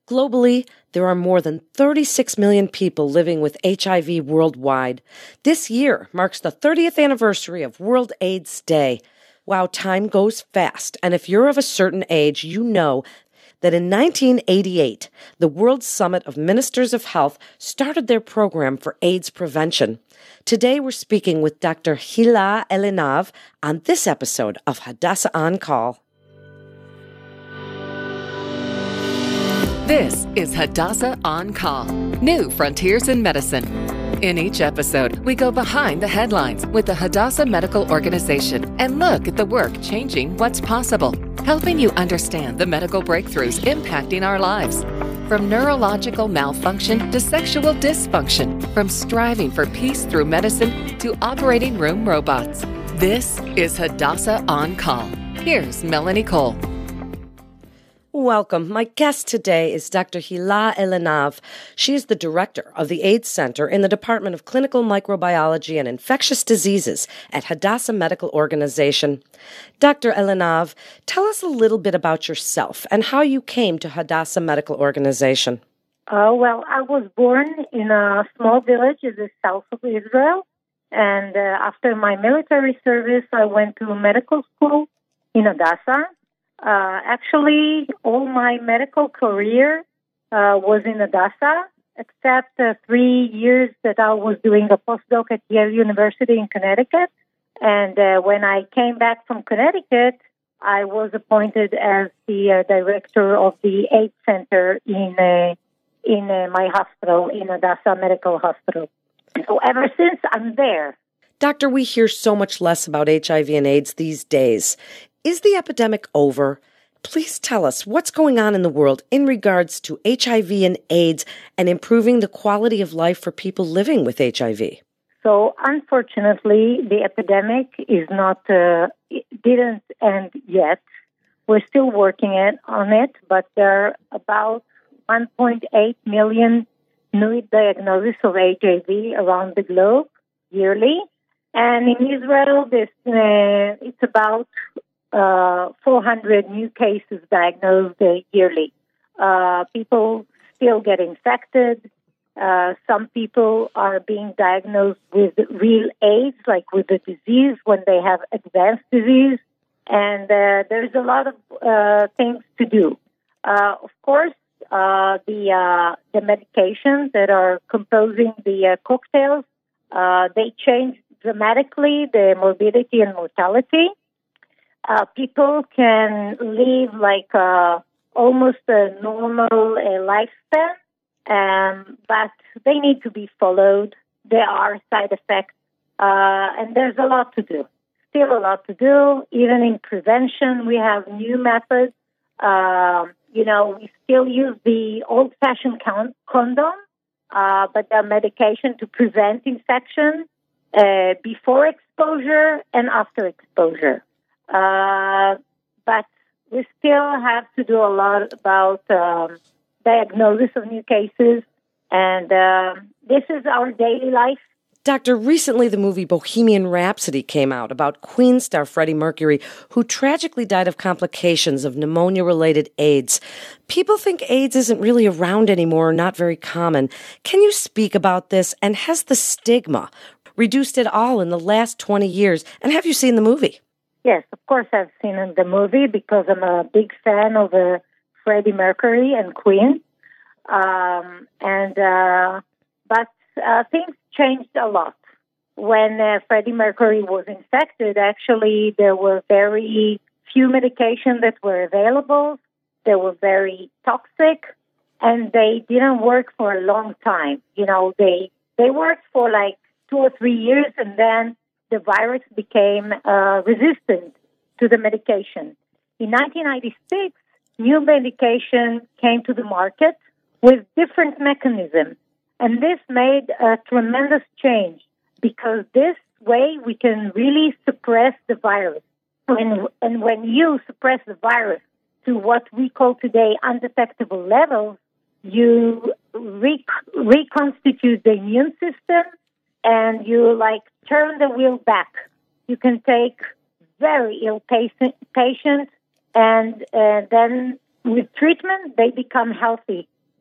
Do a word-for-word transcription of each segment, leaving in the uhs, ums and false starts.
Globally, there are more than thirty-six million people living with H I V worldwide. This year marks the thirtieth anniversary of World AIDS Day. Wow, time goes fast, and if you're of a certain age, you know that in nineteen eighty-eight, the World Summit of Ministers of Health started their program for AIDS prevention. Today, we're speaking with Doctor Hila Elinav on this episode of Hadassah On Call. This is Hadassah On Call, New Frontiers in Medicine. In each episode, we go behind the headlines with the Hadassah Medical Organization and look at the work changing what's possible, helping you understand the medical breakthroughs impacting our lives. From neurological malfunction to sexual dysfunction, from striving for peace through medicine to operating room robots. This is Hadassah On Call. Here's Melanie Cole. Welcome. My guest today is Doctor Hila Elinav. She is the director of the AIDS Center in the Department of Clinical Microbiology and Infectious Diseases at Hadassah Medical Organization. Doctor Elinav, tell us a little bit about yourself and how you came to Hadassah Medical Organization. Uh, well, I was born in a small village in the south of Israel, and uh, after my military service, I went to medical school in Hadassah. Uh, actually, all my medical career uh, was in Hadassah, except uh, three years that I was doing a postdoc at Yale University in Connecticut. And uh, when I came back from Connecticut, I was appointed as the uh, director of the AIDS Center in uh, in uh, my hospital, in Hadassah Medical Hospital. So ever since, I'm there. Doctor, we hear so much less about H I V and AIDS these days. Is the epidemic over? Please tell us what's going on in the world in regards to H I V and AIDS and improving the quality of life for people living with H I V. So, unfortunately, the epidemic is not, uh, it didn't end yet. We're still working it, on it, but there are about one point eight million new diagnoses of H I V around the globe yearly. And in Israel, this uh, it's about Uh, four hundred new cases diagnosed uh, yearly. Uh, people still get infected. Uh, some people are being diagnosed with real AIDS, like with the disease when they have advanced disease. And uh, there's a lot of uh, things to do. Uh, of course, uh, the uh, the medications that are composing the uh, cocktails, uh, they change dramatically the morbidity and mortality. Uh, people can live like uh, almost a normal uh, lifespan, um, but they need to be followed. There are side effects, uh, and there's a lot to do. Still a lot to do. Even in prevention, we have new methods. Uh, you know, we still use the old-fashioned con- condom, uh, but there are medication to prevent infection uh, before exposure and after exposure. Uh, but we still have to do a lot about um, diagnosis of new cases, and uh, this is our daily life. Doctor, recently the movie Bohemian Rhapsody came out about Queen star Freddie Mercury, who tragically died of complications of pneumonia-related AIDS. People think AIDS isn't really around anymore, or not very common. Can you speak about this, and has the stigma reduced at all in the last twenty years, and have you seen the movie? Yes, of course I've seen the movie because I'm a big fan of uh, Freddie Mercury and Queen. Um, and uh, but uh, things changed a lot. When uh, Freddie Mercury was infected, actually there were very few medications that were available. They were very toxic, and they didn't work for a long time. You know, they they worked for like two or three years, and then the virus became uh, resistant to the medication. In nineteen ninety-six, new medication came to the market with different mechanisms. And this made a tremendous change because this way we can really suppress the virus. And, and when you suppress the virus to what we call today undetectable levels, you re- reconstitute the immune system and you like turn the wheel back. You can take very ill patients, and uh, then with treatment, they become healthy.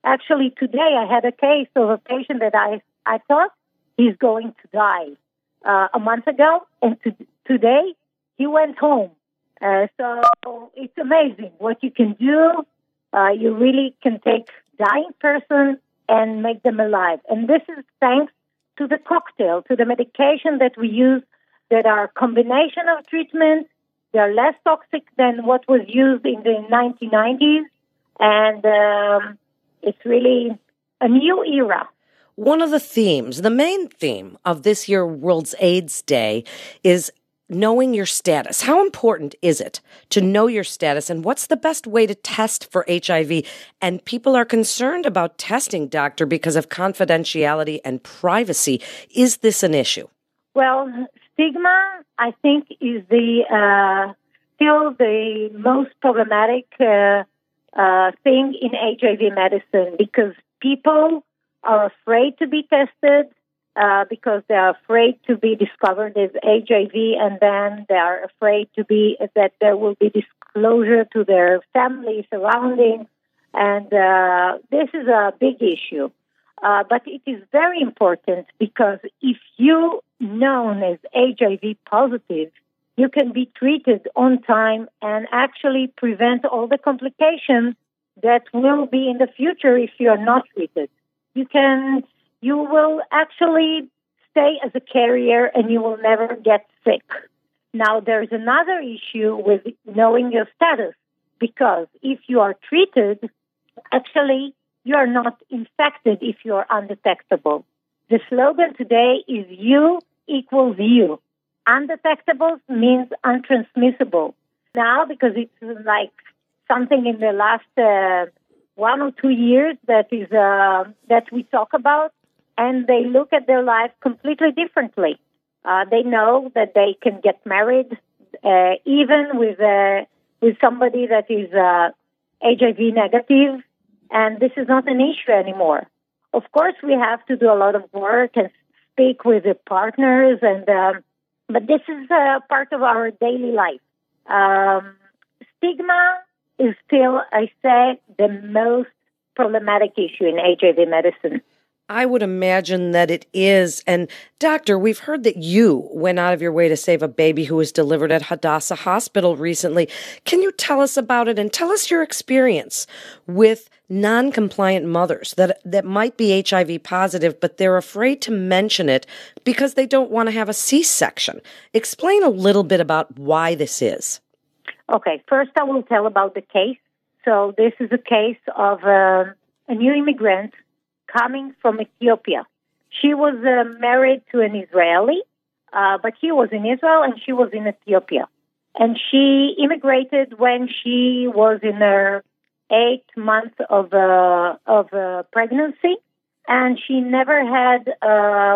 Actually, today I had a case of a patient that I, I thought he's going to die uh, a month ago, and to, today he went home. Uh, so it's amazing what you can do. Uh, you really can take dying person and make them alive. And this is thanks to the cocktail, to the medication that we use that are a combination of treatments. They're less toxic than what was used in the nineteen nineties. And um, it's really a new era. One of the themes, the main theme of this year World's AIDS Day is knowing your status. How important is it to know your status, and what's the best way to test for H I V? And people are concerned about testing, doctor, because of confidentiality and privacy. Is this an issue? Well, stigma, I think, is the uh, still the most problematic uh, uh, thing in H I V medicine, because people are afraid to be tested, Uh, because they are afraid to be discovered as H I V, and then they are afraid to be that there will be disclosure to their family surroundings, and uh, this is a big issue. Uh, but it is very important, because if you known as H I V positive, you can be treated on time and actually prevent all the complications that will be in the future if you are not treated. You can. You will actually stay as a carrier and you will never get sick. Now, there's another issue with knowing your status, because if you are treated, actually, you are not infected if you are undetectable. The slogan today is you equals you. Undetectable means untransmissible. Now, because it's like something in the last uh, one or two years that is uh, that we talk about, and they look at their life completely differently. Uh, they know that they can get married, uh, even with uh, with somebody that is uh, H I V negative, and this is not an issue anymore. Of course, we have to do a lot of work and speak with the partners, and um, but this is uh, part of our daily life. Um, stigma is still, I say, the most problematic issue in H I V medicine. I would imagine that it is. And doctor, we've heard that you went out of your way to save a baby who was delivered at Hadassah Hospital recently. Can you tell us about it, and tell us your experience with non-compliant mothers that that might be H I V positive, but they're afraid to mention it because they don't want to have a C-section. Explain a little bit about why this is. Okay, first I will tell about the case. So this is a case of uh, a new immigrant coming from Ethiopia. She was uh, married to an Israeli, uh, but he was in Israel and she was in Ethiopia. And she immigrated when she was in her eighth month of uh, of uh, pregnancy, and she never had uh,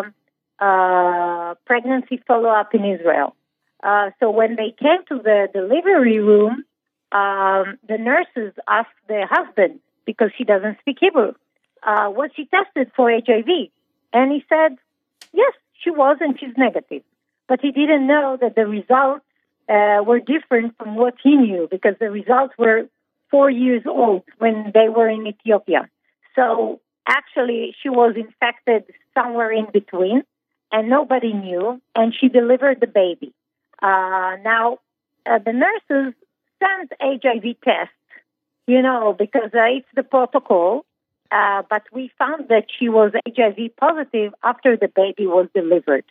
uh, pregnancy follow-up in Israel. Uh, so when they came to the delivery room, um, the nurses asked the husband, because he doesn't speak Hebrew, Uh, was she tested for H I V? And he said, yes, she was, and she's negative. But he didn't know that the results uh, were different from what he knew, because the results were four years old when they were in Ethiopia. So actually, she was infected somewhere in between, and nobody knew, and she delivered the baby. Uh, now, uh, the nurses sent H I V tests, you know, because uh, it's the protocol. Uh, but we found that she was H I V positive after the baby was delivered.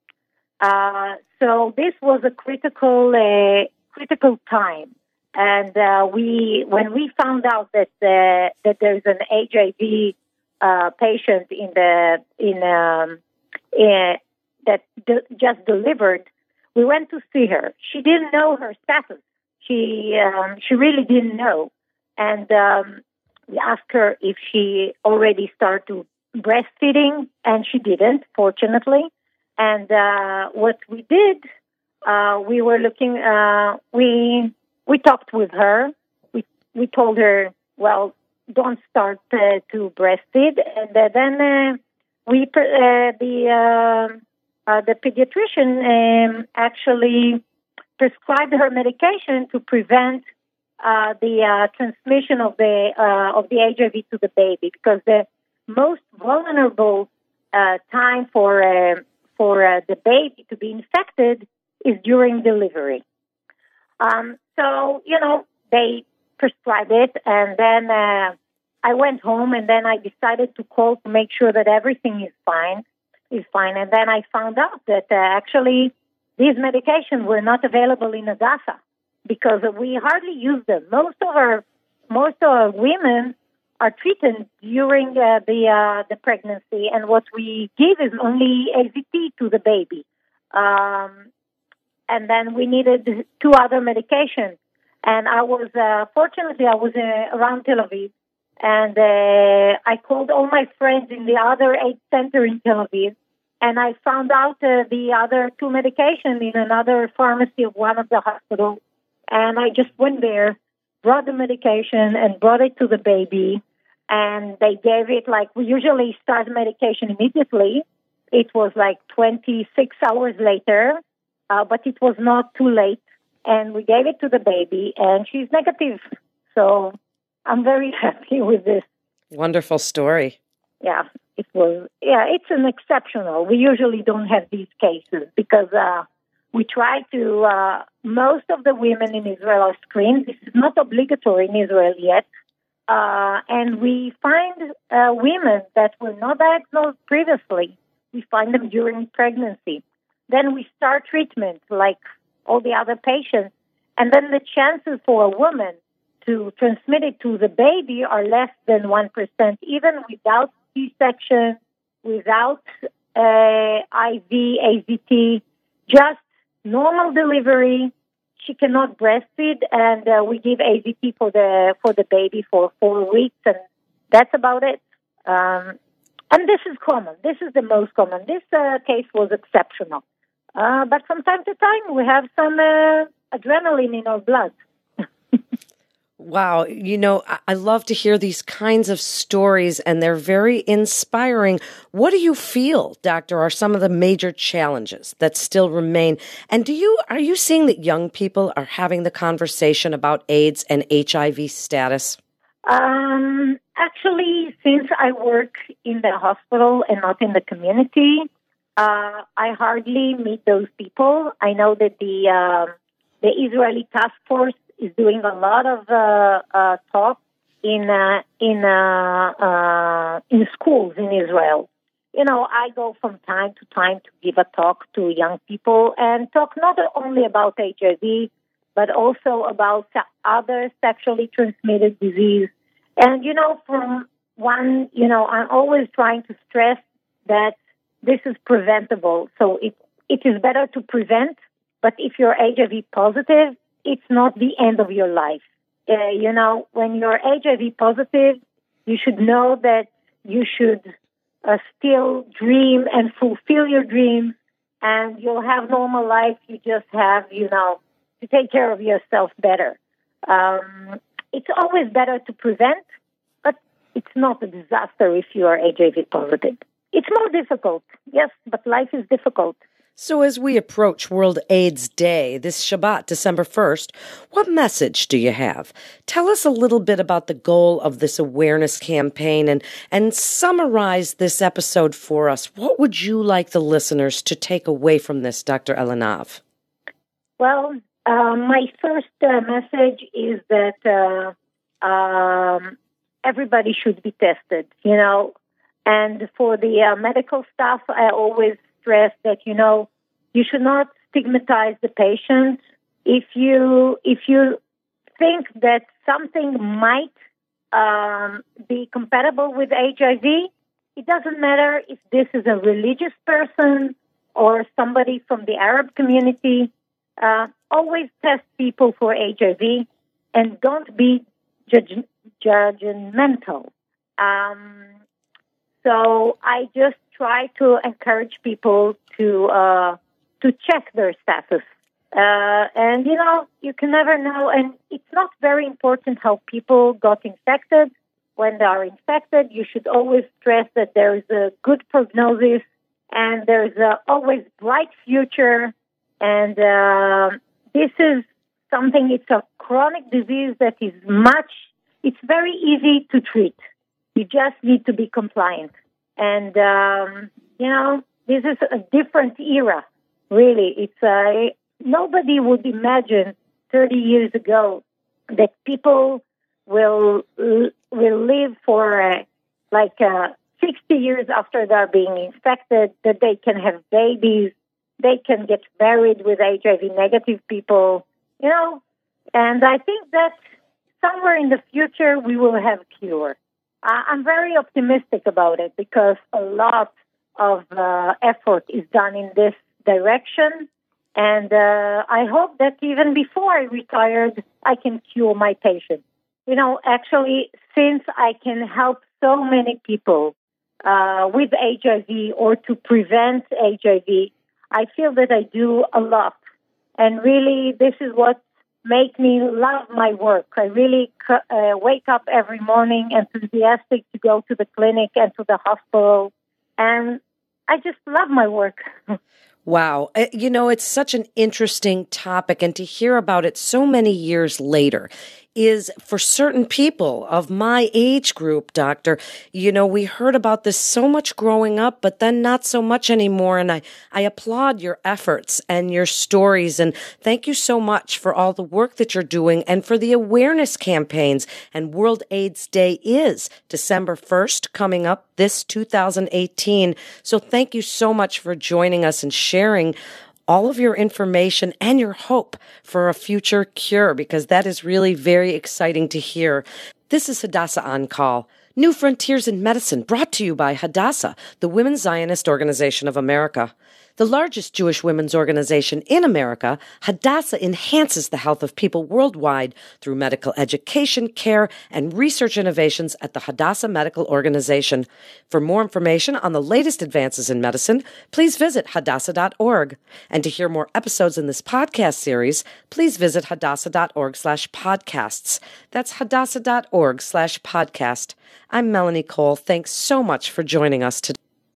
Uh, so this was a critical, uh, critical time, and uh, we, when we found out that uh, that there's an H I V uh, patient in the in, um, in that d- just delivered, we went to see her. She didn't know her status. She um, she really didn't know, and. Um, We asked her if she already started breastfeeding, and she didn't, fortunately. And uh, what we did, uh, we were looking. Uh, we we talked with her. We we told her, well, don't start uh, to breastfeed. And uh, then uh, we uh, the uh, uh, the pediatrician um, actually prescribed her medication to prevent uh, the uh, transmission of the uh, of the H I V to the baby, because the most vulnerable uh, time for uh, for uh, the baby to be infected is during delivery. Um, so you know they prescribed it, and then uh, I went home, and then I decided to call to make sure that everything is fine. Is fine, and then I found out that uh, actually these medications were not available in Hadassah, because we hardly use them. Most of our most of our women are treated during uh, the uh, the pregnancy, and what we give is only A Z T to the baby. Um, and then we needed two other medications. And I was uh, fortunately I was uh, around Tel Aviv, and uh, I called all my friends in the other AIDS center in Tel Aviv, and I found out uh, the other two medications in another pharmacy of one of the hospitals. And I just went there, brought the medication, and brought it to the baby. And they gave it, like, we usually start the medication immediately. It was like twenty-six hours later, uh, but it was not too late. And we gave it to the baby, and she's negative. So I'm very happy with this. Wonderful story. Yeah, it was. Yeah, it's an exceptional. We usually don't have these cases because uh, we try to, uh, most of the women in Israel are screened. This is not obligatory in Israel yet. Uh, and we find uh, women that were not diagnosed previously. We find them during pregnancy. Then we start treatment like all the other patients. And then the chances for a woman to transmit it to the baby are less than one percent, even without C-section, without uh, I V, A Z T, just normal delivery. She cannot breastfeed, and uh, we give A Z T for the for the baby for four weeks, and that's about it. Um, and this is common. This is the most common. This uh, case was exceptional. Uh, but from time to time, we have some uh, adrenaline in our blood. Wow. You know, I love to hear these kinds of stories, and they're very inspiring. What do you feel, Doctor, are some of the major challenges that still remain? And do you are you seeing that young people are having the conversation about AIDS and H I V status? Um, actually, since I work in the hospital and not in the community, uh, I hardly meet those people. I know that the uh, the Israeli task force is doing a lot of uh, uh, talk in uh, in uh, uh, in schools in Israel. You know, I go from time to time to give a talk to young people and talk not only about H I V, but also about other sexually transmitted disease. And, you know, from one, you know, I'm always trying to stress that this is preventable. So it it is better to prevent, but if you're H I V positive, it's not the end of your life. Uh, you know, when you're H I V positive, you should know that you should uh, still dream and fulfill your dreams, and you'll have normal life. You just have, you know, to take care of yourself better. Um, it's always better to prevent, but it's not a disaster if you are H I V positive. It's more difficult, yes, but life is difficult. So as we approach World AIDS Day, this Shabbat, December first, what message do you have? Tell us a little bit about the goal of this awareness campaign and, and summarize this episode for us. What would you like the listeners to take away from this, Doctor Elanav? Well, uh, my first uh, message is that uh, um, everybody should be tested, you know. And for the uh, medical staff, I always stress that, you know, you should not stigmatize the patient. If you if you think that something might um, be compatible with H I V, it doesn't matter if this is a religious person or somebody from the Arab community. Uh, always test people for H I V and don't be judge- judgmental. Um, so I just try to encourage people to uh, to check their status. Uh, and, you know, you can never know. And it's not very important how people got infected. When they are infected, you should always stress that there is a good prognosis and there's a always bright future. And uh, this is something, it's a chronic disease that is much, it's very easy to treat. You just need to be compliant. And, um, you know, this is a different era, really. It's uh, nobody would imagine thirty years ago that people will will live for uh, like uh, sixty years after they're being infected, that they can have babies, they can get married with H I V negative people, you know. And I think that somewhere in the future we will have cure. Uh, I'm very optimistic about it because a lot of uh, effort is done in this direction. And uh, I hope that even before I retired, I can cure my patients. You know, actually, since I can help so many people uh, with H I V or to prevent H I V, I feel that I do a lot. And really, this is what makes me love my work. I really uh, wake up every morning enthusiastic to go to the clinic and to the hospital. And I just love my work. Wow. You know, it's such an interesting topic, and to hear about it so many years later is, for certain people of my age group, doctor, you know, we heard about this so much growing up, but then not so much anymore. And I, I applaud your efforts and your stories. And thank you so much for all the work that you're doing and for the awareness campaigns. And World AIDS Day is December first, coming up this two thousand eighteen. So thank you so much for joining us and sharing all of your information and your hope for a future cure, because that is really very exciting to hear. This is Hadassah On Call, New Frontiers in Medicine, brought to you by Hadassah, the Women's Zionist Organization of America. The largest Jewish women's organization in America, Hadassah enhances the health of people worldwide through medical education, care, and research innovations at the Hadassah Medical Organization. For more information on the latest advances in medicine, please visit hadassah dot org. And to hear more episodes in this podcast series, please visit hadassah dot org slash podcasts. That's hadassah dot org slash podcast. I'm Melanie Cole. Thanks so much for joining us today.